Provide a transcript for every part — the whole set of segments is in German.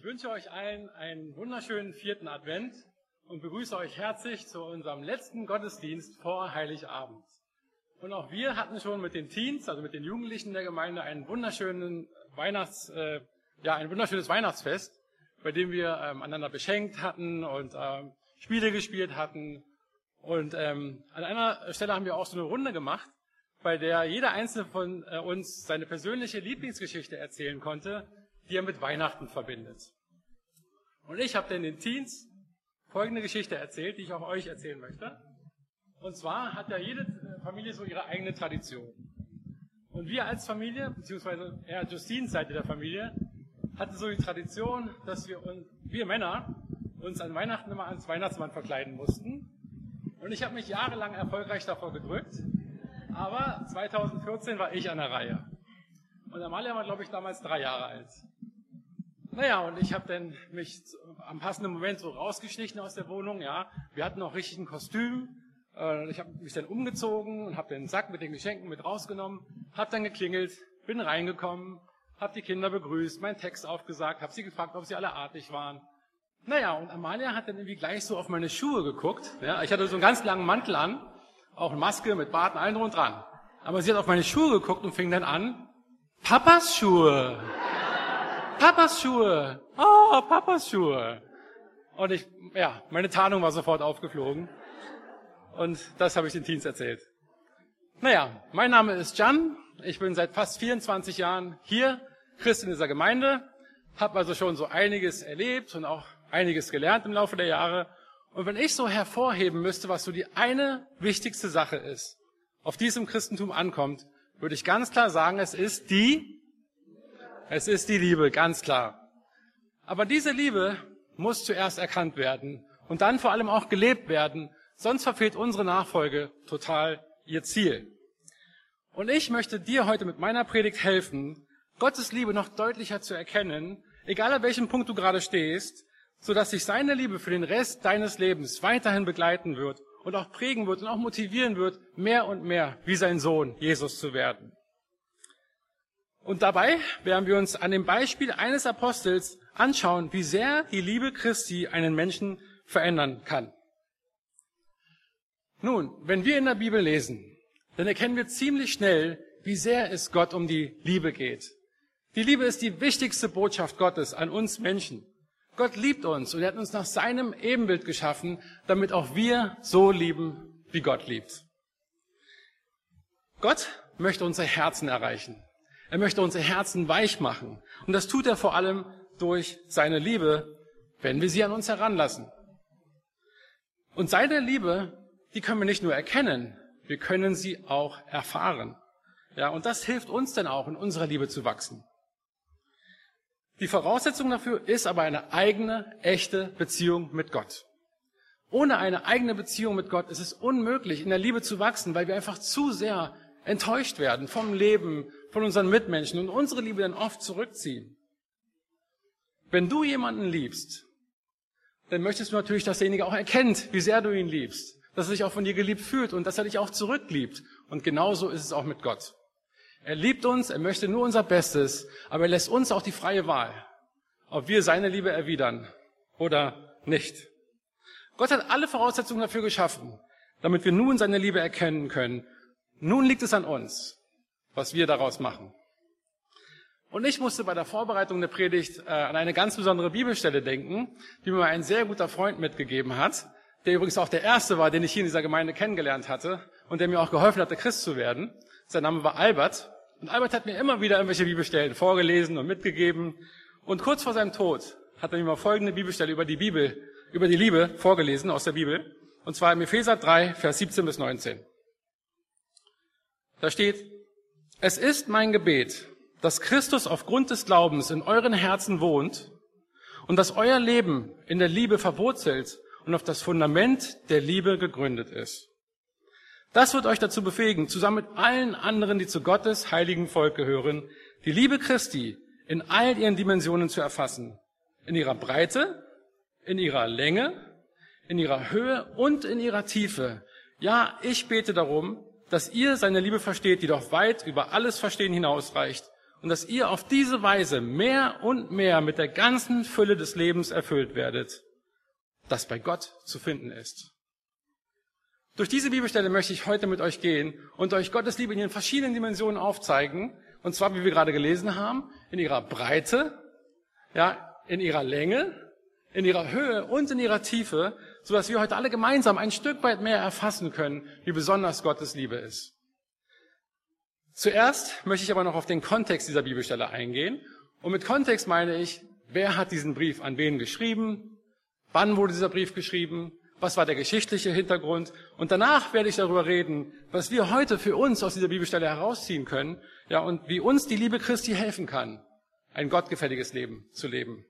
wünsche euch allen einen wunderschönen 4. Advent und begrüße euch herzlich zu unserem letzten Gottesdienst vor Heiligabend. Und auch wir hatten schon mit den Teens, also mit den Jugendlichen der Gemeinde, ein wunderschönes Weihnachtsfest, bei dem wir einander beschenkt hatten und Spiele gespielt hatten. Und an einer Stelle haben wir auch so eine Runde gemacht, bei der jeder Einzelne von uns seine persönliche Lieblingsgeschichte erzählen konnte, die er mit Weihnachten verbindet. Und ich habe dann den Teens folgende Geschichte erzählt, die ich auch euch erzählen möchte. Und zwar hat ja jede Familie so ihre eigene Tradition. Und wir als Familie, beziehungsweise eher Justines Seite der Familie, hatten so die Tradition, dass wir Männer uns an Weihnachten immer als Weihnachtsmann verkleiden mussten. Und ich habe mich jahrelang erfolgreich davor gedrückt, aber 2014 war ich an der Reihe. Und Amalia war, glaube ich, damals 3 Jahre alt. Naja, und ich habe dann mich am passenden Moment so rausgeschlichen aus der Wohnung. Ja, wir hatten noch richtig ein Kostüm. Ich habe mich dann umgezogen und habe den Sack mit den Geschenken mit rausgenommen, habe dann geklingelt, bin reingekommen, habe die Kinder begrüßt, meinen Text aufgesagt, habe sie gefragt, ob sie alle artig waren. Naja, und Amalia hat dann irgendwie gleich so auf meine Schuhe geguckt. Ja, ich hatte so einen ganz langen Mantel an, auch eine Maske mit Bart und allem drum und dran. Aber sie hat auf meine Schuhe geguckt und fing dann an, Papas Schuhe. Papas Schuhe. Oh, Papas Schuhe. Und meine Tarnung war sofort aufgeflogen. Und das habe ich den Teens erzählt. Naja, mein Name ist Jan. Ich bin seit fast 24 Jahren hier, Christ in dieser Gemeinde. Habe also schon so einiges erlebt und auch einiges gelernt im Laufe der Jahre. Und wenn ich so hervorheben müsste, was so die eine wichtigste Sache ist, auf die es im Christentum ankommt, würde ich ganz klar sagen, es ist die Liebe, ganz klar. Aber diese Liebe muss zuerst erkannt werden und dann vor allem auch gelebt werden, sonst verfehlt unsere Nachfolge total ihr Ziel. Und ich möchte dir heute mit meiner Predigt helfen, Gottes Liebe noch deutlicher zu erkennen, egal an welchem Punkt du gerade stehst, sodass sich seine Liebe für den Rest deines Lebens weiterhin begleiten wird und auch prägen wird und auch motivieren wird, mehr und mehr wie sein Sohn Jesus zu werden. Und dabei werden wir uns an dem Beispiel eines Apostels anschauen, wie sehr die Liebe Christi einen Menschen verändern kann. Nun, wenn wir in der Bibel lesen, dann erkennen wir ziemlich schnell, wie sehr es Gott um die Liebe geht. Die Liebe ist die wichtigste Botschaft Gottes an uns Menschen. Gott liebt uns und er hat uns nach seinem Ebenbild geschaffen, damit auch wir so lieben, wie Gott liebt. Gott möchte unser Herzen erreichen. Er möchte unsere Herzen weich machen. Und das tut er vor allem durch seine Liebe, wenn wir sie an uns heranlassen. Und seine Liebe, die können wir nicht nur erkennen, wir können sie auch erfahren. Ja, und das hilft uns dann auch, in unserer Liebe zu wachsen. Die Voraussetzung dafür ist aber eine eigene, echte Beziehung mit Gott. Ohne eine eigene Beziehung mit Gott ist es unmöglich, in der Liebe zu wachsen, weil wir einfach zu sehr enttäuscht werden vom Leben, von unseren Mitmenschen und unsere Liebe dann oft zurückziehen. Wenn du jemanden liebst, dann möchtest du natürlich, dass derjenige auch erkennt, wie sehr du ihn liebst, dass er sich auch von dir geliebt fühlt und dass er dich auch zurückliebt. Und genauso ist es auch mit Gott. Er liebt uns, er möchte nur unser Bestes, aber er lässt uns auch die freie Wahl, ob wir seine Liebe erwidern oder nicht. Gott hat alle Voraussetzungen dafür geschaffen, damit wir nun seine Liebe erkennen können. Nun liegt es an uns, was wir daraus machen. Und ich musste bei der Vorbereitung der Predigt an eine ganz besondere Bibelstelle denken, die mir ein sehr guter Freund mitgegeben hat, der übrigens auch der erste war, den ich hier in dieser Gemeinde kennengelernt hatte und der mir auch geholfen hatte, Christ zu werden. Sein Name war Albert. Und Albert hat mir immer wieder irgendwelche Bibelstellen vorgelesen und mitgegeben. Und kurz vor seinem Tod hat er mir mal folgende Bibelstelle über die Liebe vorgelesen aus der Bibel. Und zwar im Epheser 3, Vers 17 bis 19. Da steht, es ist mein Gebet, dass Christus aufgrund des Glaubens in euren Herzen wohnt und dass euer Leben in der Liebe verwurzelt und auf das Fundament der Liebe gegründet ist. Das wird euch dazu befähigen, zusammen mit allen anderen, die zu Gottes heiligen Volk gehören, die Liebe Christi in all ihren Dimensionen zu erfassen. In ihrer Breite, in ihrer Länge, in ihrer Höhe und in ihrer Tiefe. Ja, ich bete darum, dass ihr seine Liebe versteht, die doch weit über alles Verstehen hinausreicht und dass ihr auf diese Weise mehr und mehr mit der ganzen Fülle des Lebens erfüllt werdet, das bei Gott zu finden ist. Durch diese Bibelstelle möchte ich heute mit euch gehen und euch Gottes Liebe in ihren verschiedenen Dimensionen aufzeigen. Und zwar, wie wir gerade gelesen haben, in ihrer Breite, ja, in ihrer Länge, in ihrer Höhe und in ihrer Tiefe, sodass wir heute alle gemeinsam ein Stück weit mehr erfassen können, wie besonders Gottes Liebe ist. Zuerst möchte ich aber noch auf den Kontext dieser Bibelstelle eingehen. Und mit Kontext meine ich, wer hat diesen Brief an wen geschrieben? Wann wurde dieser Brief geschrieben? Was war der geschichtliche Hintergrund? Und danach werde ich darüber reden, was wir heute für uns aus dieser Bibelstelle herausziehen können, ja, und wie uns die Liebe Christi helfen kann, ein gottgefälliges Leben zu leben.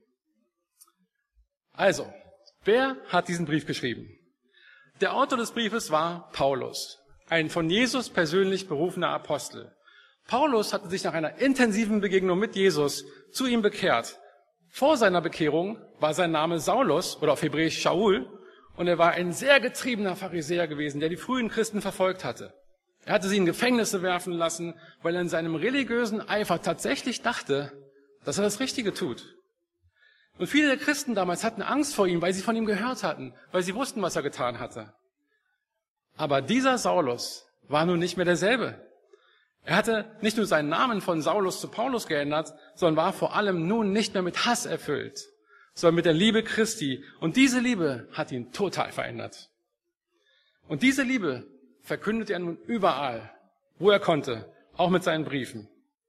Also, wer hat diesen Brief geschrieben? Der Autor des Briefes war Paulus, ein von Jesus persönlich berufener Apostel. Paulus hatte sich nach einer intensiven Begegnung mit Jesus zu ihm bekehrt. Vor seiner Bekehrung war sein Name Saulus oder auf Hebräisch Shaul und er war ein sehr getriebener Pharisäer gewesen, der die frühen Christen verfolgt hatte. Er hatte sie in Gefängnisse werfen lassen, weil er in seinem religiösen Eifer tatsächlich dachte, dass er das Richtige tut. Und viele der Christen damals hatten Angst vor ihm, weil sie von ihm gehört hatten, weil sie wussten, was er getan hatte. Aber dieser Saulus war nun nicht mehr derselbe. Er hatte nicht nur seinen Namen von Saulus zu Paulus geändert, sondern war vor allem nun nicht mehr mit Hass erfüllt, sondern mit der Liebe Christi. Und diese Liebe hat ihn total verändert. Und diese Liebe verkündet er nun überall, wo er konnte, auch mit seinen Briefen.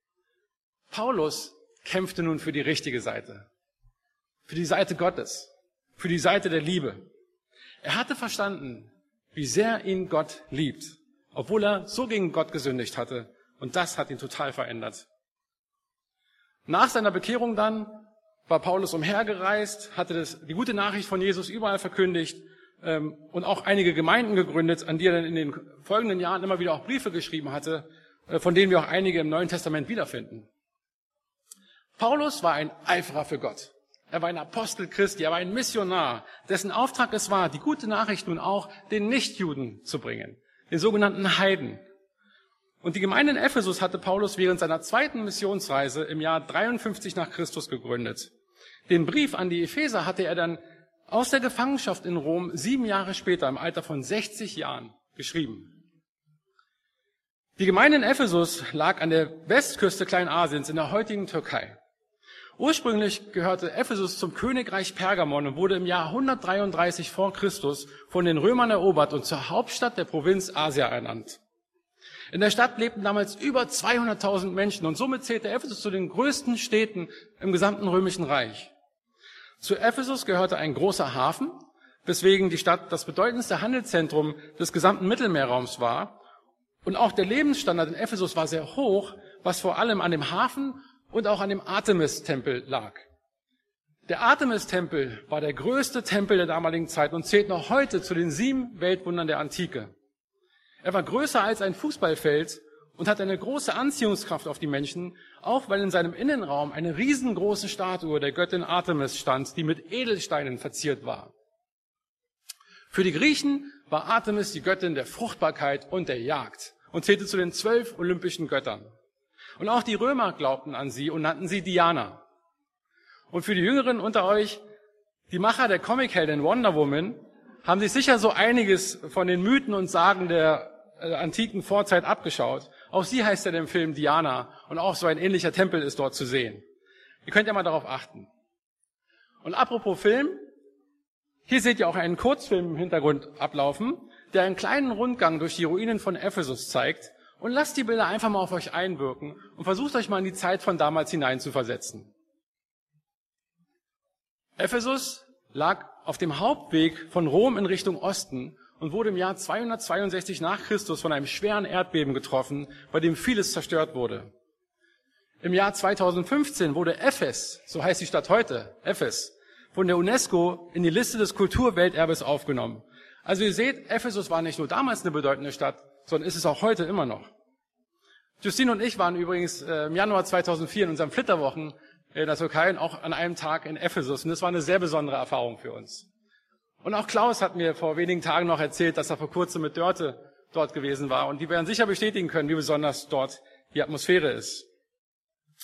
Paulus kämpfte nun für die richtige Seite, für die Seite Gottes, für die Seite der Liebe. Er hatte verstanden, wie sehr ihn Gott liebt, obwohl er so gegen Gott gesündigt hatte. Und das hat ihn total verändert. Nach seiner Bekehrung dann war Paulus umhergereist, hatte die gute Nachricht von Jesus überall verkündigt und auch einige Gemeinden gegründet, an die er dann in den folgenden Jahren immer wieder auch Briefe geschrieben hatte, von denen wir auch einige im Neuen Testament wiederfinden. Paulus war ein Eiferer für Gott. Er war ein Apostel Christi, er war ein Missionar, dessen Auftrag es war, die gute Nachricht nun auch den Nichtjuden zu bringen, den sogenannten Heiden. Und die Gemeinde in Ephesus hatte Paulus während seiner zweiten Missionsreise im Jahr 53 nach Christus gegründet. Den Brief an die Epheser hatte er dann aus der Gefangenschaft in Rom 7 Jahre später im Alter von 60 Jahren geschrieben. Die Gemeinde in Ephesus lag an der Westküste Kleinasiens in der heutigen Türkei. Ursprünglich gehörte Ephesus zum Königreich Pergamon und wurde im Jahr 133 vor Christus von den Römern erobert und zur Hauptstadt der Provinz Asia ernannt. In der Stadt lebten damals über 200.000 Menschen und somit zählte Ephesus zu den größten Städten im gesamten Römischen Reich. Zu Ephesus gehörte ein großer Hafen, weswegen die Stadt das bedeutendste Handelszentrum des gesamten Mittelmeerraums war. Und auch der Lebensstandard in Ephesus war sehr hoch, was vor allem an dem Hafen und auch an dem Artemis-Tempel lag. Der Artemis-Tempel war der größte Tempel der damaligen Zeit und zählt noch heute zu den 7 Weltwundern der Antike. Er war größer als ein Fußballfeld und hatte eine große Anziehungskraft auf die Menschen, auch weil in seinem Innenraum eine riesengroße Statue der Göttin Artemis stand, die mit Edelsteinen verziert war. Für die Griechen war Artemis die Göttin der Fruchtbarkeit und der Jagd und zählte zu den 12 olympischen Göttern. Und auch die Römer glaubten an sie und nannten sie Diana. Und für die Jüngeren unter euch, die Macher der Comicheldin Wonder Woman haben sich sicher so einiges von den Mythen und Sagen der antiken Vorzeit abgeschaut. Auch sie heißt ja im Film Diana und auch so ein ähnlicher Tempel ist dort zu sehen. Ihr könnt ja mal darauf achten. Und apropos Film, hier seht ihr auch einen Kurzfilm im Hintergrund ablaufen, der einen kleinen Rundgang durch die Ruinen von Ephesus zeigt. Und lasst die Bilder einfach mal auf euch einwirken und versucht euch mal in die Zeit von damals hineinzuversetzen. Ephesus lag auf dem Hauptweg von Rom in Richtung Osten und wurde im Jahr 262 nach Christus von einem schweren Erdbeben getroffen, bei dem vieles zerstört wurde. Im Jahr 2015 wurde Efes, so heißt die Stadt heute, Efes, von der UNESCO in die Liste des Kulturwelterbes aufgenommen. Also ihr seht, Ephesus war nicht nur damals eine bedeutende Stadt, sondern ist es auch heute immer noch. Justine und ich waren übrigens im Januar 2004 in unseren Flitterwochen in der Türkei und auch an einem Tag in Ephesus. Und das war eine sehr besondere Erfahrung für uns. Und auch Klaus hat mir vor wenigen Tagen noch erzählt, dass er vor kurzem mit Dörte dort gewesen war. Und die werden sicher bestätigen können, wie besonders dort die Atmosphäre ist.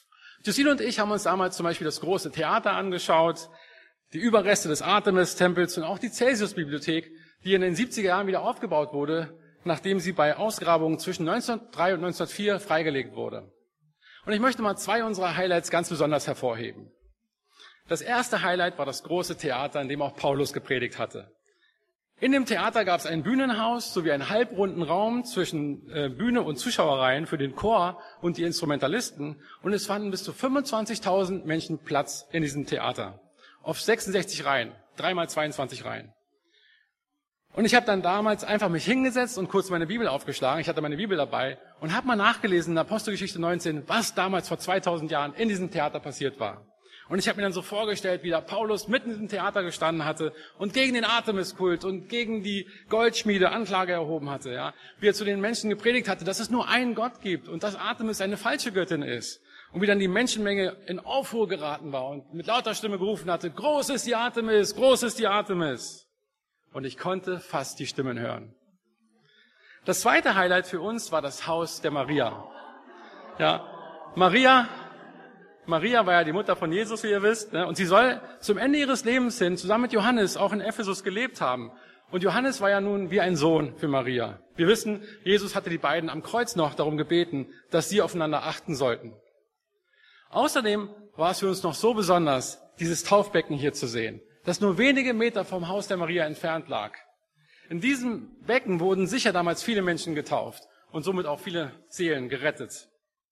Justine und ich haben uns damals zum Beispiel das große Theater angeschaut, die Überreste des Artemis-Tempels und auch die Celsius-Bibliothek, die in den 70er Jahren wieder aufgebaut wurde, nachdem sie bei Ausgrabungen zwischen 1903 und 1904 freigelegt wurde. Und ich möchte mal 2 unserer Highlights ganz besonders hervorheben. Das erste Highlight war das große Theater, in dem auch Paulus gepredigt hatte. In dem Theater gab es ein Bühnenhaus sowie einen halbrunden Raum zwischen Bühne und Zuschauerreihen für den Chor und die Instrumentalisten. Und es fanden bis zu 25.000 Menschen Platz in diesem Theater. Auf 66 Reihen, 3x22 Reihen. Und ich habe dann damals einfach mich hingesetzt und kurz meine Bibel aufgeschlagen. Ich hatte meine Bibel dabei und habe mal nachgelesen in Apostelgeschichte 19, was damals vor 2000 Jahren in diesem Theater passiert war. Und ich habe mir dann so vorgestellt, wie da Paulus mitten in dem Theater gestanden hatte und gegen den Artemiskult und gegen die Goldschmiede Anklage erhoben hatte. Ja, wie er zu den Menschen gepredigt hatte, dass es nur einen Gott gibt und dass Artemis eine falsche Göttin ist. Und wie dann die Menschenmenge in Aufruhr geraten war und mit lauter Stimme gerufen hatte, groß ist die Artemis, groß ist die Artemis. Und ich konnte fast die Stimmen hören. Das zweite Highlight für uns war das Haus der Maria. Ja, Maria war ja die Mutter von Jesus, wie ihr wisst, und sie soll zum Ende ihres Lebens hin zusammen mit Johannes auch in Ephesus gelebt haben. Und Johannes war ja nun wie ein Sohn für Maria. Wir wissen, Jesus hatte die beiden am Kreuz noch darum gebeten, dass sie aufeinander achten sollten. Außerdem war es für uns noch so besonders, dieses Taufbecken hier zu sehen, das nur wenige Meter vom Haus der Maria entfernt lag. In diesem Becken wurden sicher damals viele Menschen getauft und somit auch viele Seelen gerettet.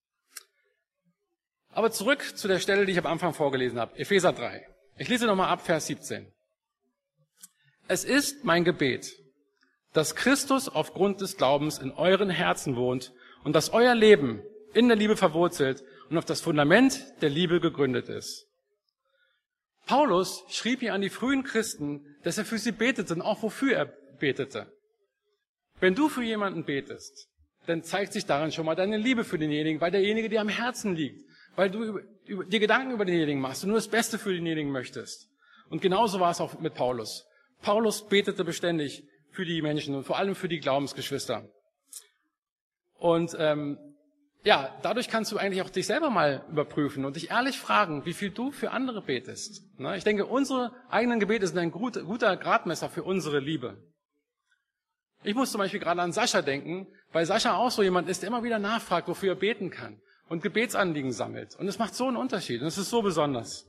Aber zurück zu der Stelle, die ich am Anfang vorgelesen habe, Epheser 3. Ich lese nochmal ab, Vers 17. Es ist mein Gebet, dass Christus aufgrund des Glaubens in euren Herzen wohnt und dass euer Leben in der Liebe verwurzelt und auf das Fundament der Liebe gegründet ist. Paulus schrieb hier an die frühen Christen, dass er für sie betete und auch wofür er betete. Wenn du für jemanden betest, dann zeigt sich darin schon mal deine Liebe für denjenigen, weil derjenige dir am Herzen liegt, weil du dir Gedanken über denjenigen machst und nur das Beste für denjenigen möchtest. Und genauso war es auch mit Paulus. Paulus betete beständig für die Menschen und vor allem für die Glaubensgeschwister. Und dadurch kannst du eigentlich auch dich selber mal überprüfen und dich ehrlich fragen, wie viel du für andere betest. Ich denke, unsere eigenen Gebete sind ein guter Gradmesser für unsere Liebe. Ich muss zum Beispiel gerade an Sascha denken, weil Sascha auch so jemand ist, der immer wieder nachfragt, wofür er beten kann und Gebetsanliegen sammelt. Und es macht so einen Unterschied und es ist so besonders.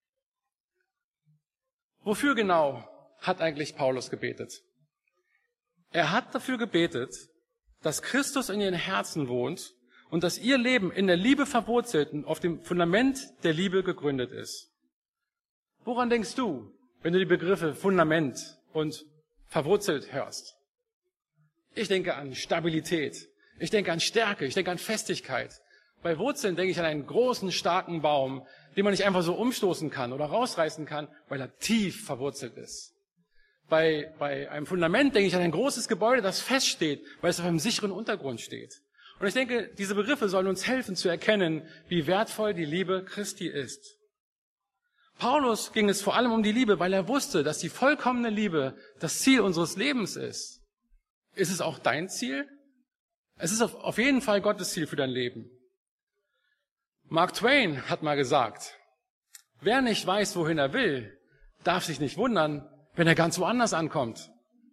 Wofür genau hat eigentlich Paulus gebetet? Er hat dafür gebetet, dass Christus in ihren Herzen wohnt und dass ihr Leben in der Liebe verwurzelt und auf dem Fundament der Liebe gegründet ist. Woran denkst du, wenn du die Begriffe Fundament und verwurzelt hörst? Ich denke an Stabilität, ich denke an Stärke, ich denke an Festigkeit. Bei Wurzeln denke ich an einen großen, starken Baum, den man nicht einfach so umstoßen kann oder rausreißen kann, weil er tief verwurzelt ist. Bei einem Fundament denke ich an ein großes Gebäude, das feststeht, weil es auf einem sicheren Untergrund steht. Und ich denke, diese Begriffe sollen uns helfen zu erkennen, wie wertvoll die Liebe Christi ist. Paulus ging es vor allem um die Liebe, weil er wusste, dass die vollkommene Liebe das Ziel unseres Lebens ist. Ist es auch dein Ziel? Es ist auf jeden Fall Gottes Ziel für dein Leben. Mark Twain hat mal gesagt, wer nicht weiß, wohin er will, darf sich nicht wundern, wenn er ganz woanders ankommt.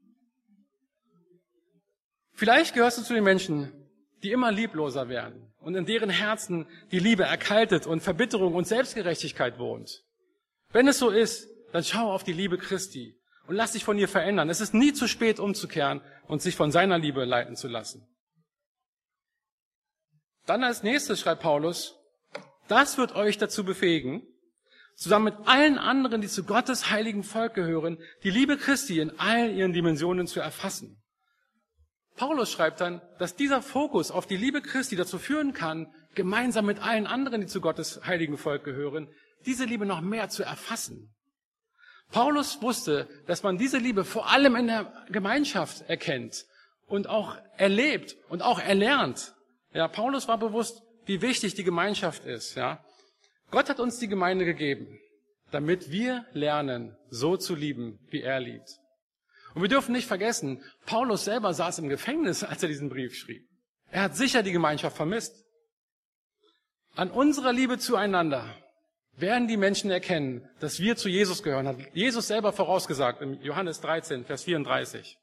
Vielleicht gehörst du zu den Menschen, die immer liebloser werden und in deren Herzen die Liebe erkaltet und Verbitterung und Selbstgerechtigkeit wohnt. Wenn es so ist, dann schau auf die Liebe Christi und lass dich von ihr verändern. Es ist nie zu spät, umzukehren und sich von seiner Liebe leiten zu lassen. Dann als nächstes schreibt Paulus, das wird euch dazu befähigen, zusammen mit allen anderen, die zu Gottes heiligen Volk gehören, die Liebe Christi in all ihren Dimensionen zu erfassen. Paulus schreibt dann, dass dieser Fokus auf die Liebe Christi dazu führen kann, gemeinsam mit allen anderen, die zu Gottes heiligen Volk gehören, diese Liebe noch mehr zu erfassen. Paulus wusste, dass man diese Liebe vor allem in der Gemeinschaft erkennt und auch erlebt und auch erlernt. Ja, Paulus war bewusst, wie wichtig die Gemeinschaft ist. Ja, Gott hat uns die Gemeinde gegeben, damit wir lernen, so zu lieben, wie er liebt. Und wir dürfen nicht vergessen, Paulus selber saß im Gefängnis, als er diesen Brief schrieb. Er hat sicher die Gemeinschaft vermisst. An unserer Liebe zueinander werden die Menschen erkennen, dass wir zu Jesus gehören, hat Jesus selber vorausgesagt in Johannes 13, Vers 34.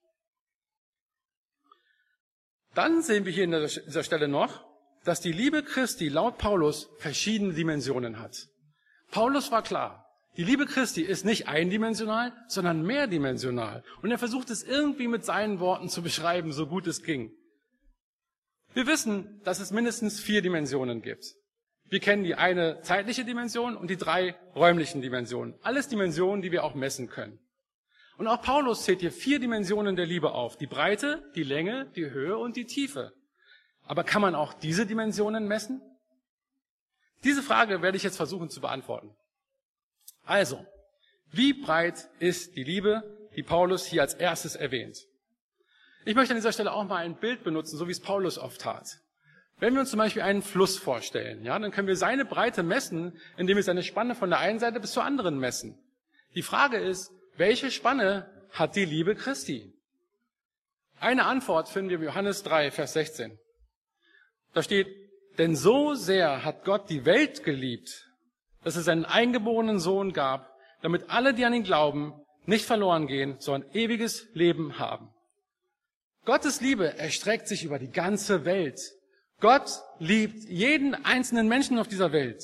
Dann sehen wir hier in dieser Stelle noch, dass die Liebe Christi laut Paulus verschiedene Dimensionen hat. Paulus war klar, die Liebe Christi ist nicht eindimensional, sondern mehrdimensional. Und er versucht es irgendwie mit seinen Worten zu beschreiben, so gut es ging. Wir wissen, dass es mindestens 4 Dimensionen gibt. Wir kennen die eine zeitliche Dimension und die 3 räumlichen Dimensionen. Alles Dimensionen, die wir auch messen können. Und auch Paulus zählt hier 4 Dimensionen der Liebe auf. Die Breite, die Länge, die Höhe und die Tiefe. Aber kann man auch diese Dimensionen messen? Diese Frage werde ich jetzt versuchen zu beantworten. Also, wie breit ist die Liebe, die Paulus hier als erstes erwähnt? Ich möchte an dieser Stelle auch mal ein Bild benutzen, so wie es Paulus oft tat. Wenn wir uns zum Beispiel einen Fluss vorstellen, ja, dann können wir seine Breite messen, indem wir seine Spanne von der einen Seite bis zur anderen messen. Die Frage ist, welche Spanne hat die Liebe Christi? Eine Antwort finden wir in Johannes 3, Vers 16. Da steht, denn so sehr hat Gott die Welt geliebt, dass es seinen eingeborenen Sohn gab, damit alle, die an ihn glauben, nicht verloren gehen, sondern ewiges Leben haben. Gottes Liebe erstreckt sich über die ganze Welt. Gott liebt jeden einzelnen Menschen auf dieser Welt.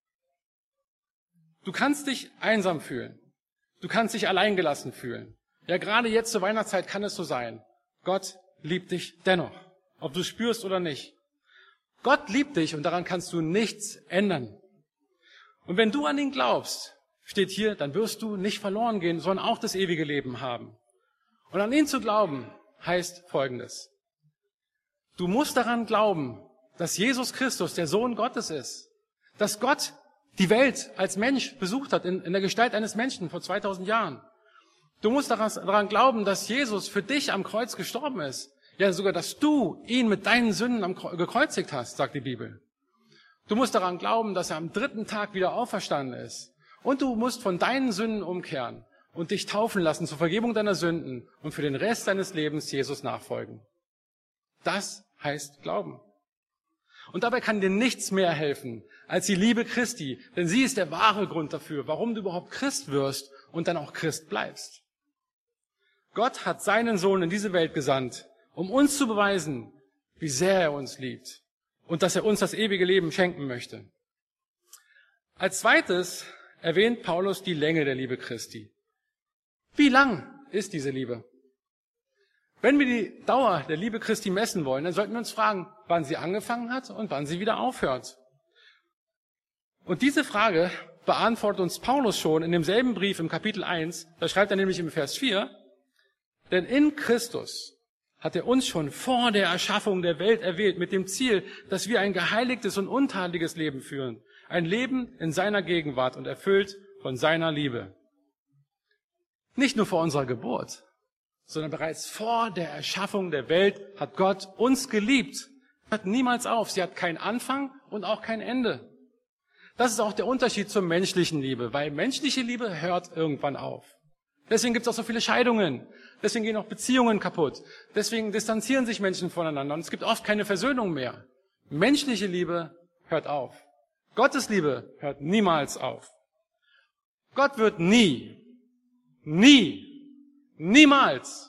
Du kannst dich einsam fühlen. Du kannst dich alleingelassen fühlen. Ja, gerade jetzt zur Weihnachtszeit kann es so sein. Gott liebt dich dennoch, ob du es spürst oder nicht. Gott liebt dich und daran kannst du nichts ändern. Und wenn du an ihn glaubst, steht hier, dann wirst du nicht verloren gehen, sondern auch das ewige Leben haben. Und an ihn zu glauben heißt Folgendes. Du musst daran glauben, dass Jesus Christus der Sohn Gottes ist, dass Gott die Welt als Mensch besucht hat, in der Gestalt eines Menschen vor 2000 Jahren. Du musst daran glauben, dass Jesus für dich am Kreuz gestorben ist. Ja, sogar, dass du ihn mit deinen Sünden gekreuzigt hast, sagt die Bibel. Du musst daran glauben, dass er am 3. Tag wieder auferstanden ist. Und du musst von deinen Sünden umkehren und dich taufen lassen zur Vergebung deiner Sünden und für den Rest deines Lebens Jesus nachfolgen. Das heißt Glauben. Und dabei kann dir nichts mehr helfen als die Liebe Christi, denn sie ist der wahre Grund dafür, warum du überhaupt Christ wirst und dann auch Christ bleibst. Gott hat seinen Sohn in diese Welt gesandt, um uns zu beweisen, wie sehr er uns liebt und dass er uns das ewige Leben schenken möchte. Als zweites erwähnt Paulus die Länge der Liebe Christi. Wie lang ist diese Liebe? Wenn wir die Dauer der Liebe Christi messen wollen, dann sollten wir uns fragen, wann sie angefangen hat und wann sie wieder aufhört. Und diese Frage beantwortet uns Paulus schon in demselben Brief im Kapitel 1. Da schreibt er nämlich im Vers 4, denn in Christus hat er uns schon vor der Erschaffung der Welt erwählt, mit dem Ziel, dass wir ein geheiligtes und untadeliges Leben führen. Ein Leben in seiner Gegenwart und erfüllt von seiner Liebe. Nicht nur vor unserer Geburt, sondern bereits vor der Erschaffung der Welt hat Gott uns geliebt. Hört niemals auf. Sie hat keinen Anfang und auch kein Ende. Das ist auch der Unterschied zur menschlichen Liebe, weil menschliche Liebe hört irgendwann auf. Deswegen gibt es auch so viele Scheidungen. Deswegen gehen auch Beziehungen kaputt. Deswegen distanzieren sich Menschen voneinander und es gibt oft keine Versöhnung mehr. Menschliche Liebe hört auf. Gottes Liebe hört niemals auf. Gott wird niemals,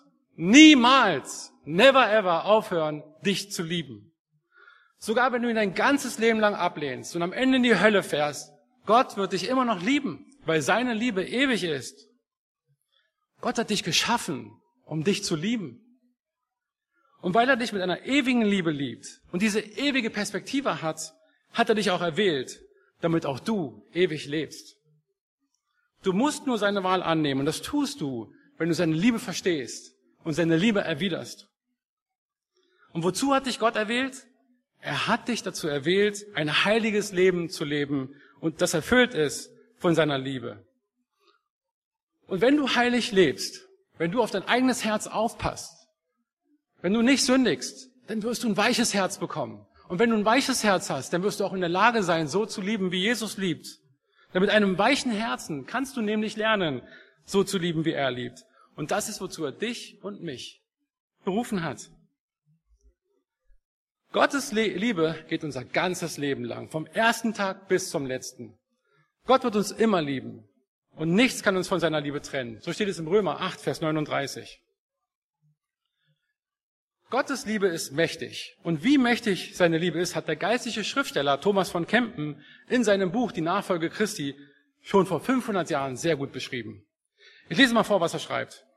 never ever aufhören, dich zu lieben. Sogar wenn du ihn dein ganzes Leben lang ablehnst und am Ende in die Hölle fährst, Gott wird dich immer noch lieben, weil seine Liebe ewig ist. Gott hat dich geschaffen, um dich zu lieben. Und weil er dich mit einer ewigen Liebe liebt und diese ewige Perspektive hat, hat er dich auch erwählt, damit auch du ewig lebst. Du musst nur seine Wahl annehmen und das tust du, wenn du seine Liebe verstehst und seine Liebe erwiderst. Und wozu hat dich Gott erwählt? Er hat dich dazu erwählt, ein heiliges Leben zu leben und das erfüllt ist von seiner Liebe. Und wenn du heilig lebst, wenn du auf dein eigenes Herz aufpasst, wenn du nicht sündigst, dann wirst du ein weiches Herz bekommen. Und wenn du ein weiches Herz hast, dann wirst du auch in der Lage sein, so zu lieben, wie Jesus liebt. Denn mit einem weichen Herzen kannst du nämlich lernen, so zu lieben, wie er liebt. Und das ist, wozu er dich und mich berufen hat. Gottes Liebe geht unser ganzes Leben lang, vom ersten Tag bis zum letzten. Gott wird uns immer lieben und nichts kann uns von seiner Liebe trennen. So steht es im Römer 8, Vers 39. Gottes Liebe ist mächtig. Und wie mächtig seine Liebe ist, hat der geistliche Schriftsteller Thomas von Kempen in seinem Buch Die Nachfolge Christi schon vor 500 Jahren sehr gut beschrieben. Ich lese mal vor, was er schreibt.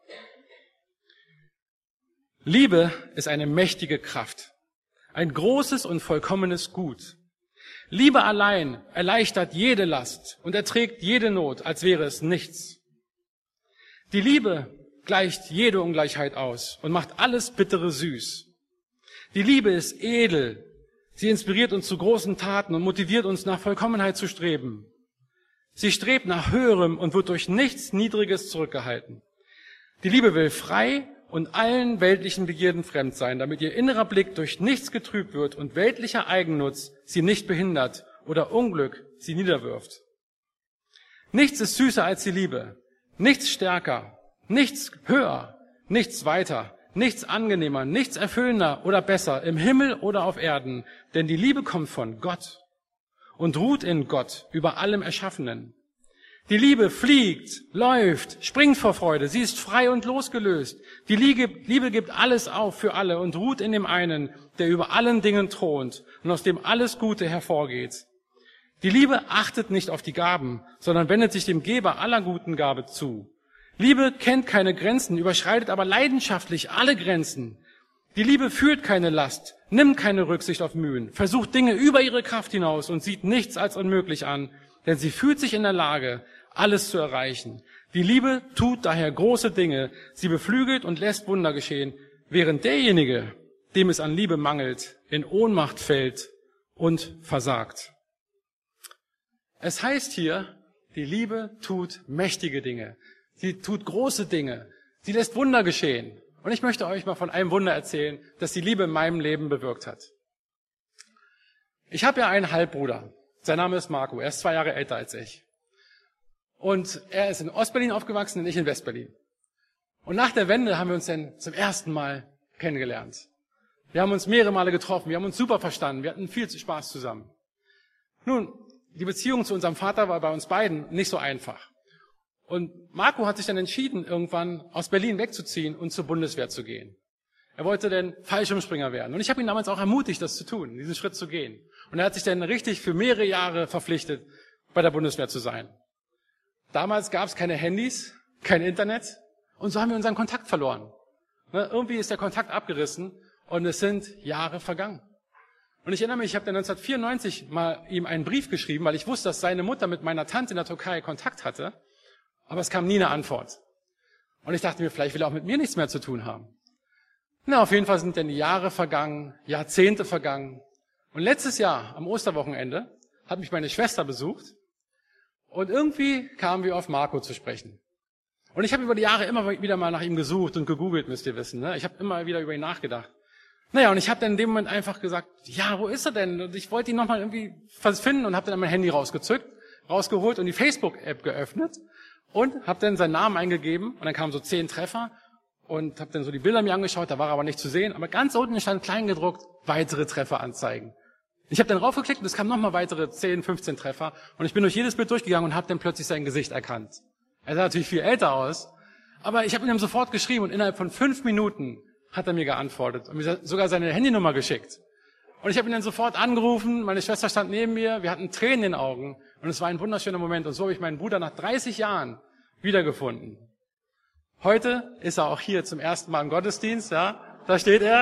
Liebe ist eine mächtige Kraft, ein großes und vollkommenes Gut. Liebe allein erleichtert jede Last und erträgt jede Not, als wäre es nichts. Die Liebe gleicht jede Ungleichheit aus und macht alles Bittere süß. Die Liebe ist edel. Sie inspiriert uns zu großen Taten und motiviert uns, nach Vollkommenheit zu streben. Sie strebt nach Höherem und wird durch nichts Niedriges zurückgehalten. Die Liebe will frei und allen weltlichen Begierden fremd sein, damit ihr innerer Blick durch nichts getrübt wird und weltlicher Eigennutz sie nicht behindert oder Unglück sie niederwirft. Nichts ist süßer als die Liebe, nichts stärker, nichts höher, nichts weiter, nichts angenehmer, nichts erfüllender oder besser im Himmel oder auf Erden, denn die Liebe kommt von Gott und ruht in Gott über allem Erschaffenen. Die Liebe fliegt, läuft, springt vor Freude, sie ist frei und losgelöst. Die Liebe gibt alles auf für alle und ruht in dem einen, der über allen Dingen thront und aus dem alles Gute hervorgeht. Die Liebe achtet nicht auf die Gaben, sondern wendet sich dem Geber aller guten Gabe zu. Liebe kennt keine Grenzen, überschreitet aber leidenschaftlich alle Grenzen. Die Liebe fühlt keine Last, nimmt keine Rücksicht auf Mühen, versucht Dinge über ihre Kraft hinaus und sieht nichts als unmöglich an, denn sie fühlt sich in der Lage, alles zu erreichen. Die Liebe tut daher große Dinge, sie beflügelt und lässt Wunder geschehen, während derjenige, dem es an Liebe mangelt, in Ohnmacht fällt und versagt. Es heißt hier, die Liebe tut mächtige Dinge. Sie tut große Dinge. Sie lässt Wunder geschehen. Und ich möchte euch mal von einem Wunder erzählen, das die Liebe in meinem Leben bewirkt hat. Ich habe ja einen Halbbruder. Sein Name ist Marco. Er ist 2 Jahre älter als ich. Und er ist in Ostberlin aufgewachsen und ich in Westberlin. Und nach der Wende haben wir uns dann zum ersten Mal kennengelernt. Wir haben uns mehrere Male getroffen. Wir haben uns super verstanden. Wir hatten viel Spaß zusammen. Nun, die Beziehung zu unserem Vater war bei uns beiden nicht so einfach. Und Marco hat sich dann entschieden, irgendwann aus Berlin wegzuziehen und zur Bundeswehr zu gehen. Er wollte dann Fallschirmspringer werden. Und ich habe ihn damals auch ermutigt, das zu tun, diesen Schritt zu gehen. Und er hat sich dann richtig für mehrere Jahre verpflichtet, bei der Bundeswehr zu sein. Damals gab es keine Handys, kein Internet. Und so haben wir unseren Kontakt verloren. Irgendwie ist der Kontakt abgerissen und es sind Jahre vergangen. Und ich erinnere mich, ich habe dann 1994 mal ihm einen Brief geschrieben, weil ich wusste, dass seine Mutter mit meiner Tante in der Türkei Kontakt hatte. Aber es kam nie eine Antwort. Und ich dachte mir, vielleicht will er auch mit mir nichts mehr zu tun haben. Na, auf jeden Fall sind dann die Jahre vergangen, Jahrzehnte vergangen. Und letztes Jahr, am Osterwochenende, hat mich meine Schwester besucht. Und irgendwie kamen wir auf Marco zu sprechen. Und ich habe über die Jahre immer wieder mal nach ihm gesucht und gegoogelt, müsst ihr wissen. Ne? Ich habe immer wieder über ihn nachgedacht. Naja, und ich habe dann in dem Moment einfach gesagt, ja, wo ist er denn? Und ich wollte ihn nochmal irgendwie finden und habe dann mein Handy rausgeholt und die Facebook-App geöffnet. Und habe dann seinen Namen eingegeben und dann kamen so 10 Treffer und habe dann so die Bilder mir angeschaut, da war er aber nicht zu sehen. Aber ganz unten stand klein gedruckt, weitere Treffer anzeigen. Ich habe dann raufgeklickt und es kamen nochmal weitere 10, 15 Treffer und ich bin durch jedes Bild durchgegangen und habe dann plötzlich sein Gesicht erkannt. Er sah natürlich viel älter aus, aber ich habe ihm sofort geschrieben und innerhalb von 5 Minuten hat er mir geantwortet und mir sogar seine Handynummer geschickt. Und ich habe ihn dann sofort angerufen, meine Schwester stand neben mir, wir hatten Tränen in den Augen und es war ein wunderschöner Moment. Und so habe ich meinen Bruder nach 30 Jahren wiedergefunden. Heute ist er auch hier zum ersten Mal im Gottesdienst, ja, da steht er.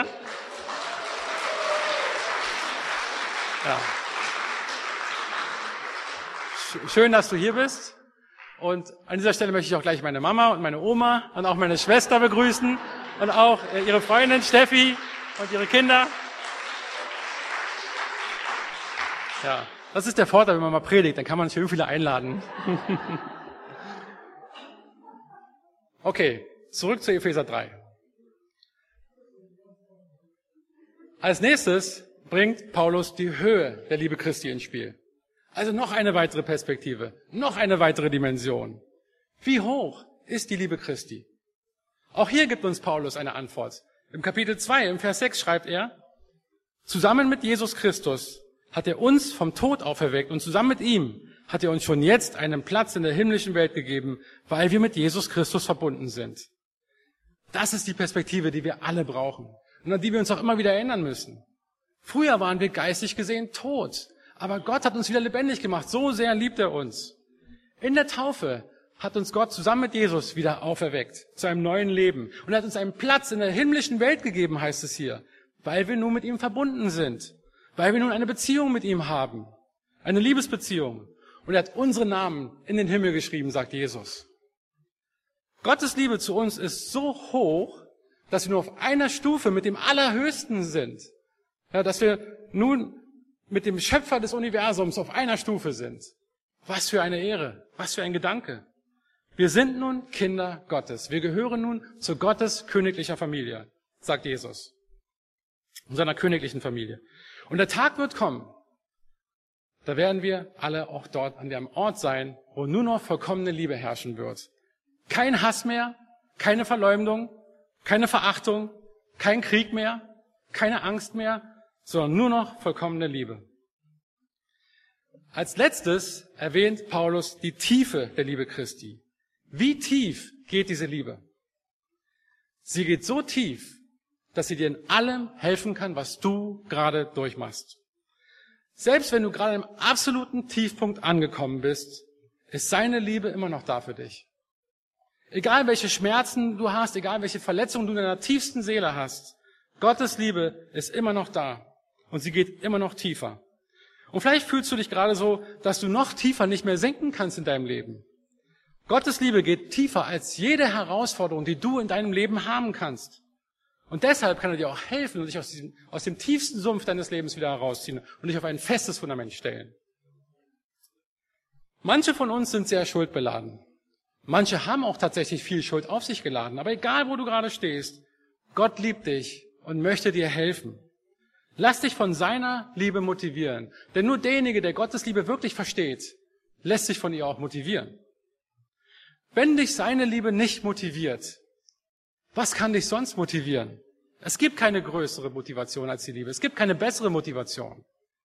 Ja. Schön, dass du hier bist. Und an dieser Stelle möchte ich auch gleich meine Mama und meine Oma und auch meine Schwester begrüßen und auch ihre Freundin Steffi und ihre Kinder. Ja, das ist der Vorteil, wenn man mal predigt, dann kann man nicht so viele einladen. Okay, zurück zu Epheser 3. Als nächstes bringt Paulus die Höhe der Liebe Christi ins Spiel. Also noch eine weitere Perspektive, noch eine weitere Dimension. Wie hoch ist die Liebe Christi? Auch hier gibt uns Paulus eine Antwort. Im Kapitel 2, im Vers 6 schreibt er, Zusammen mit Jesus Christus hat er uns vom Tod auferweckt und zusammen mit ihm hat er uns schon jetzt einen Platz in der himmlischen Welt gegeben, weil wir mit Jesus Christus verbunden sind. Das ist die Perspektive, die wir alle brauchen und an die wir uns auch immer wieder erinnern müssen. Früher waren wir geistig gesehen tot, aber Gott hat uns wieder lebendig gemacht. So sehr liebt er uns. In der Taufe hat uns Gott zusammen mit Jesus wieder auferweckt zu einem neuen Leben und er hat uns einen Platz in der himmlischen Welt gegeben, heißt es hier, weil wir nun mit ihm verbunden sind, weil wir nun eine Beziehung mit ihm haben, eine Liebesbeziehung. Und er hat unsere Namen in den Himmel geschrieben, sagt Jesus. Gottes Liebe zu uns ist so hoch, dass wir nur auf einer Stufe mit dem Allerhöchsten sind. Ja, dass wir nun mit dem Schöpfer des Universums auf einer Stufe sind. Was für eine Ehre, was für ein Gedanke. Wir sind nun Kinder Gottes. Wir gehören nun zu Gottes königlicher Familie, sagt Jesus. In seiner königlichen Familie. Und der Tag wird kommen, da werden wir alle auch dort an dem Ort sein, wo nur noch vollkommene Liebe herrschen wird. Kein Hass mehr, keine Verleumdung, keine Verachtung, kein Krieg mehr, keine Angst mehr, sondern nur noch vollkommene Liebe. Als letztes erwähnt Paulus die Tiefe der Liebe Christi. Wie tief geht diese Liebe? Sie geht so tief, dass sie dir in allem helfen kann, was du gerade durchmachst. Selbst wenn du gerade im absoluten Tiefpunkt angekommen bist, ist seine Liebe immer noch da für dich. Egal welche Schmerzen du hast, egal welche Verletzungen du in deiner tiefsten Seele hast, Gottes Liebe ist immer noch da und sie geht immer noch tiefer. Und vielleicht fühlst du dich gerade so, dass du noch tiefer nicht mehr sinken kannst in deinem Leben. Gottes Liebe geht tiefer als jede Herausforderung, die du in deinem Leben haben kannst. Und deshalb kann er dir auch helfen und dich aus dem tiefsten Sumpf deines Lebens wieder herausziehen und dich auf ein festes Fundament stellen. Manche von uns sind sehr schuldbeladen. Manche haben auch tatsächlich viel Schuld auf sich geladen. Aber egal, wo du gerade stehst, Gott liebt dich und möchte dir helfen. Lass dich von seiner Liebe motivieren. Denn nur derjenige, der Gottes Liebe wirklich versteht, lässt sich von ihr auch motivieren. Wenn dich seine Liebe nicht motiviert, was kann dich sonst motivieren? Es gibt keine größere Motivation als die Liebe. Es gibt keine bessere Motivation.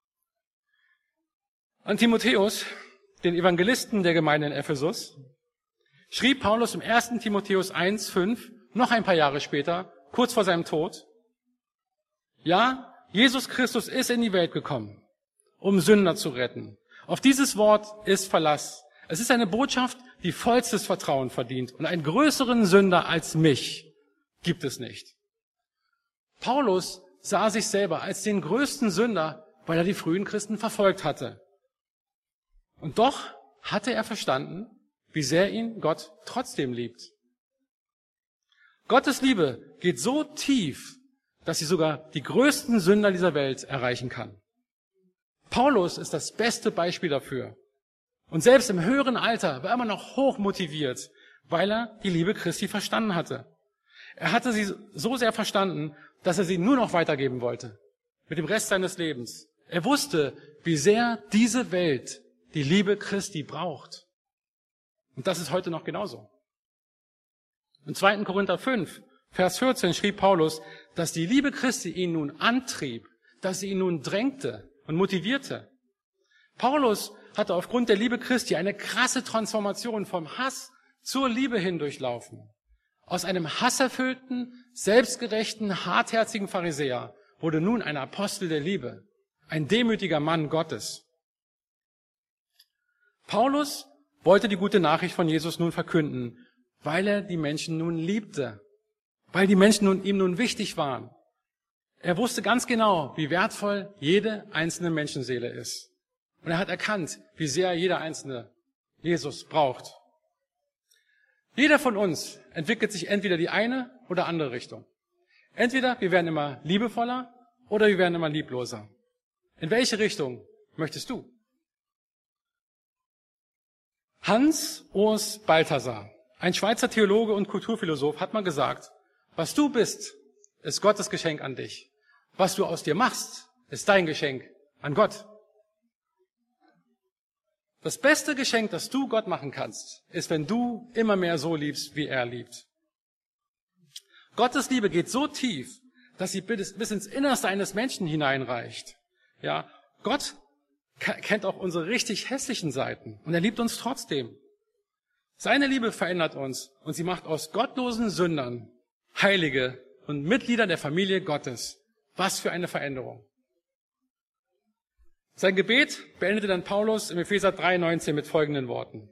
An Timotheus, den Evangelisten der Gemeinde in Ephesus, schrieb Paulus im 1. Timotheus 1,5, noch ein paar Jahre später, kurz vor seinem Tod, ja, Jesus Christus ist in die Welt gekommen, um Sünder zu retten. Auf dieses Wort ist Verlass. Es ist eine Botschaft, die vollstes Vertrauen verdient. Und einen größeren Sünder als mich gibt es nicht. Paulus sah sich selber als den größten Sünder, weil er die frühen Christen verfolgt hatte. Und doch hatte er verstanden, wie sehr ihn Gott trotzdem liebt. Gottes Liebe geht so tief, dass sie sogar die größten Sünder dieser Welt erreichen kann. Paulus ist das beste Beispiel dafür. Und selbst im höheren Alter war er immer noch hoch motiviert, weil er die Liebe Christi verstanden hatte. Er hatte sie so sehr verstanden, dass er sie nur noch weitergeben wollte, mit dem Rest seines Lebens. Er wusste, wie sehr diese Welt die Liebe Christi braucht. Und das ist heute noch genauso. Im 2. Korinther 5, Vers 14 schrieb Paulus, dass die Liebe Christi ihn nun antrieb, dass sie ihn nun drängte und motivierte. Paulus hatte aufgrund der Liebe Christi eine krasse Transformation vom Hass zur Liebe hin durchlaufen. Aus einem hasserfüllten, selbstgerechten, hartherzigen Pharisäer wurde nun ein Apostel der Liebe, ein demütiger Mann Gottes. Paulus wollte die gute Nachricht von Jesus nun verkünden, weil er die Menschen nun liebte, weil die Menschen ihm nun wichtig waren. Er wusste ganz genau, wie wertvoll jede einzelne Menschenseele ist. Und er hat erkannt, wie sehr jeder Einzelne Jesus braucht. Jeder von uns entwickelt sich entweder die eine oder andere Richtung. Entweder wir werden immer liebevoller oder wir werden immer liebloser. In welche Richtung möchtest du? Hans Urs Balthasar, ein Schweizer Theologe und Kulturphilosoph, hat mal gesagt, was du bist, ist Gottes Geschenk an dich. Was du aus dir machst, ist dein Geschenk an Gott. Das beste Geschenk, das du Gott machen kannst, ist, wenn du immer mehr so liebst, wie er liebt. Gottes Liebe geht so tief, dass sie bis ins Innerste eines Menschen hineinreicht. Ja, Gott kennt auch unsere richtig hässlichen Seiten und er liebt uns trotzdem. Seine Liebe verändert uns und sie macht aus gottlosen Sündern Heilige und Mitglieder der Familie Gottes. Was für eine Veränderung. Sein Gebet beendete dann Paulus im Epheser 3,19 mit folgenden Worten.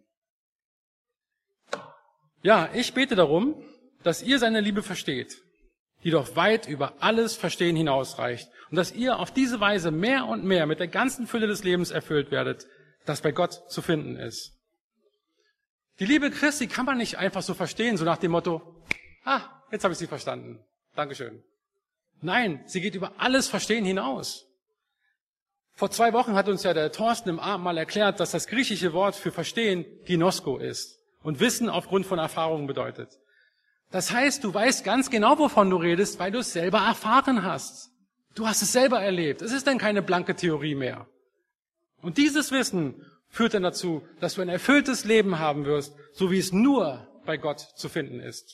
Ja, ich bete darum, dass ihr seine Liebe versteht, die doch weit über alles Verstehen hinausreicht und dass ihr auf diese Weise mehr und mehr mit der ganzen Fülle des Lebens erfüllt werdet, das bei Gott zu finden ist. Die Liebe Christi kann man nicht einfach so verstehen, so nach dem Motto, jetzt habe ich sie verstanden. Dankeschön. Nein, sie geht über alles Verstehen hinaus. Vor 2 Wochen hat uns ja der Thorsten im Abendmahl erklärt, dass das griechische Wort für Verstehen Ginosko ist und Wissen aufgrund von Erfahrungen bedeutet. Das heißt, du weißt ganz genau, wovon du redest, weil du es selber erfahren hast. Du hast es selber erlebt. Es ist dann keine blanke Theorie mehr. Und dieses Wissen führt dann dazu, dass du ein erfülltes Leben haben wirst, so wie es nur bei Gott zu finden ist.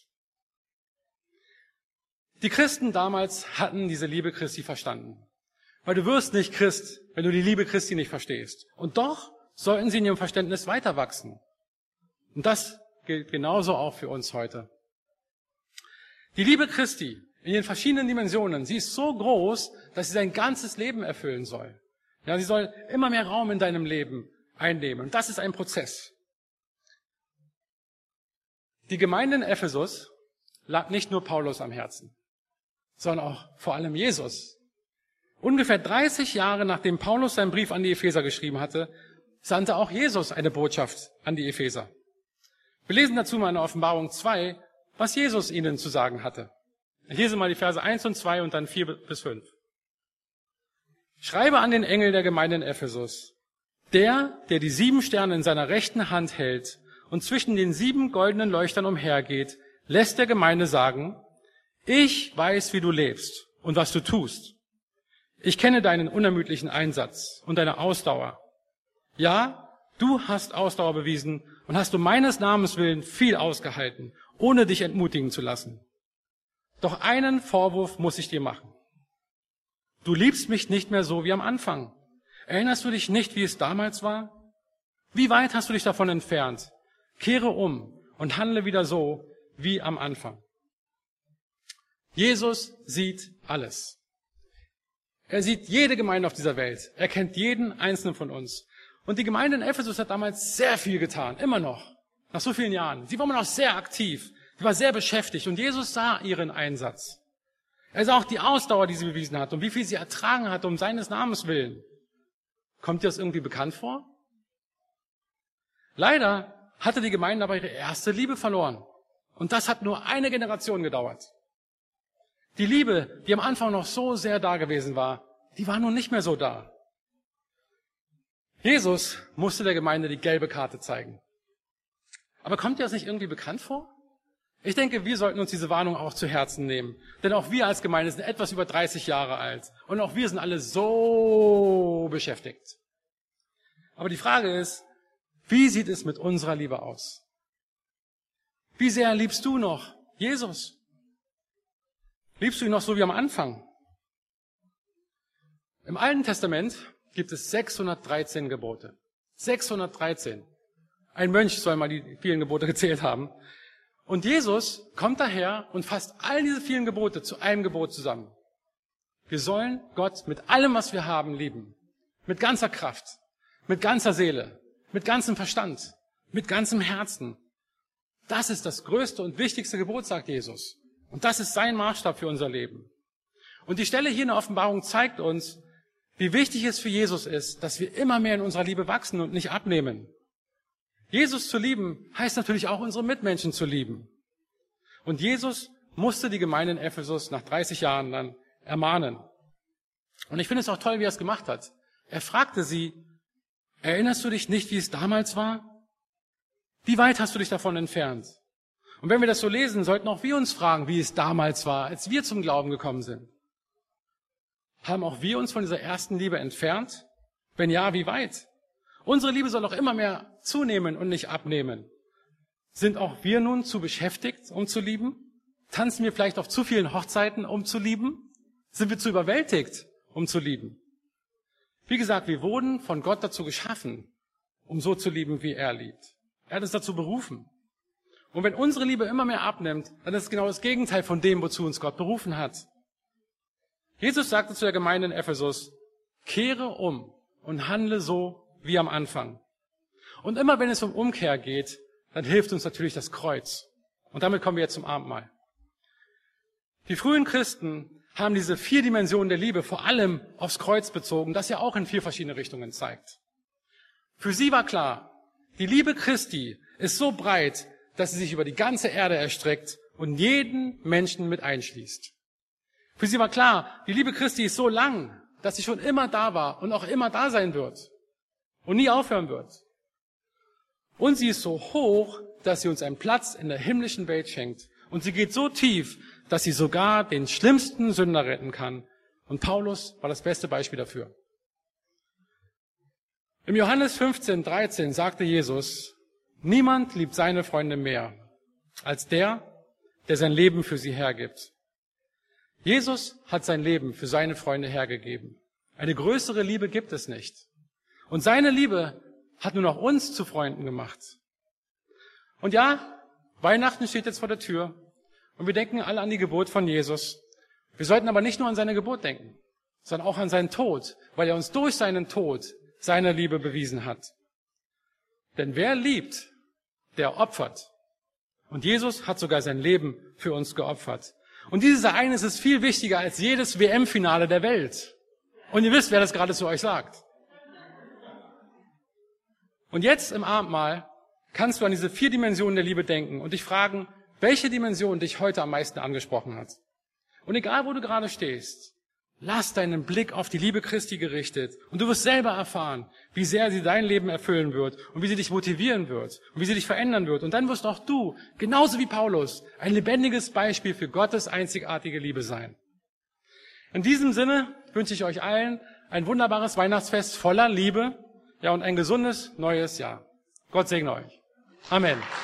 Die Christen damals hatten diese Liebe Christi verstanden. Weil du wirst nicht Christ, wenn du die Liebe Christi nicht verstehst. Und doch sollten sie in ihrem Verständnis weiter wachsen. Und das gilt genauso auch für uns heute. Die Liebe Christi in den verschiedenen Dimensionen, sie ist so groß, dass sie dein ganzes Leben erfüllen soll. Ja, sie soll immer mehr Raum in deinem Leben einnehmen. Und das ist ein Prozess. Die Gemeinde in Ephesus lag nicht nur Paulus am Herzen, sondern auch vor allem Jesus. Ungefähr 30 Jahre nachdem Paulus seinen Brief an die Epheser geschrieben hatte, sandte auch Jesus eine Botschaft an die Epheser. Wir lesen dazu mal in Offenbarung 2, was Jesus ihnen zu sagen hatte. Ich lese mal die Verse 1 und 2 und dann 4 bis 5. Schreibe an den Engel der Gemeinde in Ephesus, der die 7 Sterne in seiner rechten Hand hält und zwischen den 7 goldenen Leuchtern umhergeht, lässt der Gemeinde sagen, ich weiß, wie du lebst und was du tust. Ich kenne deinen unermüdlichen Einsatz und deine Ausdauer. Ja, du hast Ausdauer bewiesen und hast um meines Namens willen viel ausgehalten, ohne dich entmutigen zu lassen. Doch einen Vorwurf muss ich dir machen. Du liebst mich nicht mehr so wie am Anfang. Erinnerst du dich nicht, wie es damals war? Wie weit hast du dich davon entfernt? Kehre um und handle wieder so wie am Anfang. Jesus sieht alles. Er sieht jede Gemeinde auf dieser Welt. Er kennt jeden einzelnen von uns. Und die Gemeinde in Ephesus hat damals sehr viel getan, immer noch, nach so vielen Jahren. Sie war immer noch sehr aktiv, sie war sehr beschäftigt und Jesus sah ihren Einsatz. Er sah auch die Ausdauer, die sie bewiesen hat und wie viel sie ertragen hat um seines Namens willen. Kommt dir das irgendwie bekannt vor? Leider hatte die Gemeinde aber ihre erste Liebe verloren. Und das hat nur eine Generation gedauert. Die Liebe, die am Anfang noch so sehr da gewesen war, die war nun nicht mehr so da. Jesus musste der Gemeinde die gelbe Karte zeigen. Aber kommt dir das nicht irgendwie bekannt vor? Ich denke, wir sollten uns diese Warnung auch zu Herzen nehmen. Denn auch wir als Gemeinde sind etwas über 30 Jahre alt. Und auch wir sind alle so beschäftigt. Aber die Frage ist, wie sieht es mit unserer Liebe aus? Wie sehr liebst du noch Jesus? Liebst du ihn noch so wie am Anfang? Im Alten Testament gibt es 613 Gebote. 613. Ein Mönch soll mal die vielen Gebote gezählt haben. Und Jesus kommt daher und fasst all diese vielen Gebote zu einem Gebot zusammen. Wir sollen Gott mit allem, was wir haben, lieben. Mit ganzer Kraft, mit ganzer Seele, mit ganzem Verstand, mit ganzem Herzen. Das ist das größte und wichtigste Gebot, sagt Jesus. Und das ist sein Maßstab für unser Leben. Und die Stelle hier in der Offenbarung zeigt uns, wie wichtig es für Jesus ist, dass wir immer mehr in unserer Liebe wachsen und nicht abnehmen. Jesus zu lieben heißt natürlich auch, unsere Mitmenschen zu lieben. Und Jesus musste die Gemeinde in Ephesus nach 30 Jahren dann ermahnen. Und ich finde es auch toll, wie er es gemacht hat. Er fragte sie, erinnerst du dich nicht, wie es damals war? Wie weit hast du dich davon entfernt? Und wenn wir das so lesen, sollten auch wir uns fragen, wie es damals war, als wir zum Glauben gekommen sind. Haben auch wir uns von dieser ersten Liebe entfernt? Wenn ja, wie weit? Unsere Liebe soll doch immer mehr zunehmen und nicht abnehmen. Sind auch wir nun zu beschäftigt, um zu lieben? Tanzen wir vielleicht auf zu vielen Hochzeiten, um zu lieben? Sind wir zu überwältigt, um zu lieben? Wie gesagt, wir wurden von Gott dazu geschaffen, um so zu lieben, wie er liebt. Er hat uns dazu berufen. Und wenn unsere Liebe immer mehr abnimmt, dann ist es genau das Gegenteil von dem, wozu uns Gott berufen hat. Jesus sagte zu der Gemeinde in Ephesus, kehre um und handle so wie am Anfang. Und immer wenn es um Umkehr geht, dann hilft uns natürlich das Kreuz. Und damit kommen wir jetzt zum Abendmahl. Die frühen Christen haben diese 4 Dimensionen der Liebe vor allem aufs Kreuz bezogen, das ja auch in 4 verschiedene Richtungen zeigt. Für sie war klar, die Liebe Christi ist so breit, dass sie sich über die ganze Erde erstreckt und jeden Menschen mit einschließt. Für sie war klar, die Liebe Christi ist so lang, dass sie schon immer da war und auch immer da sein wird und nie aufhören wird. Und sie ist so hoch, dass sie uns einen Platz in der himmlischen Welt schenkt. Und sie geht so tief, dass sie sogar den schlimmsten Sünder retten kann. Und Paulus war das beste Beispiel dafür. Im Johannes 15,13 sagte Jesus, niemand liebt seine Freunde mehr als der sein Leben für sie hergibt. Jesus hat sein Leben für seine Freunde hergegeben. Eine größere Liebe gibt es nicht. Und seine Liebe hat nur noch uns zu Freunden gemacht. Und ja, Weihnachten steht jetzt vor der Tür und wir denken alle an die Geburt von Jesus. Wir sollten aber nicht nur an seine Geburt denken, sondern auch an seinen Tod, weil er uns durch seinen Tod seine Liebe bewiesen hat. Denn wer liebt, der opfert. Und Jesus hat sogar sein Leben für uns geopfert. Und dieses Ereignis ist viel wichtiger als jedes WM-Finale der Welt. Und ihr wisst, wer das gerade zu euch sagt. Und jetzt im Abendmahl kannst du an diese 4 Dimensionen der Liebe denken und dich fragen, welche Dimension dich heute am meisten angesprochen hat. Und egal, wo du gerade stehst, lass deinen Blick auf die Liebe Christi gerichtet und du wirst selber erfahren, wie sehr sie dein Leben erfüllen wird und wie sie dich motivieren wird und wie sie dich verändern wird. Und dann wirst auch du, genauso wie Paulus, ein lebendiges Beispiel für Gottes einzigartige Liebe sein. In diesem Sinne wünsche ich euch allen ein wunderbares Weihnachtsfest voller Liebe, ja, und ein gesundes neues Jahr. Gott segne euch. Amen.